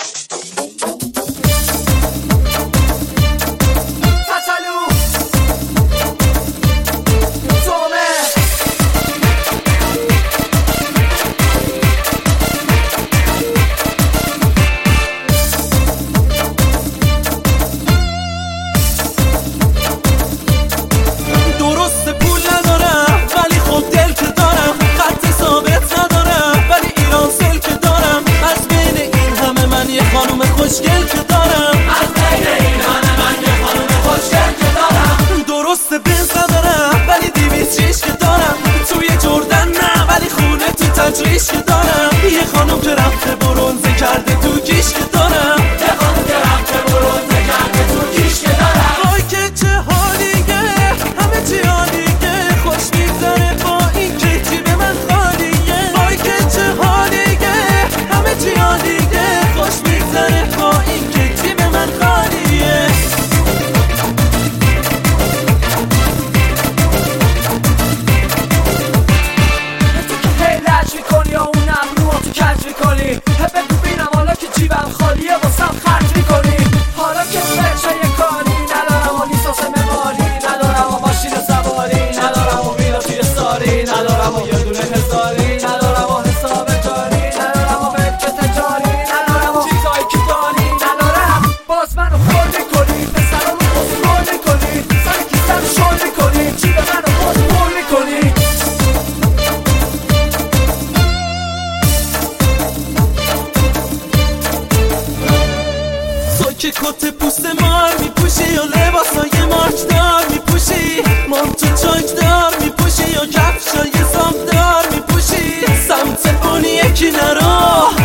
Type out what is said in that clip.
خوشگل که دارم، از بین این همه من یه خانوم خوشگل که دارم. درسته بنز ندارم ولی 200 ریش که دارم. توی جردن نه ولی خونه تو تجریش که دارم. یه خانوم که رفته برونزه کرده تو کیش که دارم. یه خانوم که رفته برونزه کرده تو کیش که دارم. وای که چه حالیه، همه چی عالیه. خوش میگذره با این که جیب من خالیه. وای که چه حالیه، همه چی عالیه. خوش میگذره با این که جیب من خالیه. تو که هی لج میکنی یا اون ابرو تو کج میکنی. بگو بینم حالا که جیبم خالیه واسم خرج میکنی. حالا که بچه یه کاری ندارم و لیسانس معماری ندارم و ماشین سواری ندارم و ویلا توی ساری ندارم و یه دونه هزاری ندارم و حساب جاری ندارم و ملک تجاری ندارم و چیزایی که داری ندارم. باز منو خورده کنی، پسرامو بزرگ کنی، سر کیسه رو شل کنی، جیب منو باز پر کنی. تو که کت پوست مار میپوشی یا لباسای مارکدار میپوشی. مانتو چاکدار میپوشی یا کفشای سامدار میپوشی. سمت اون یکی نرو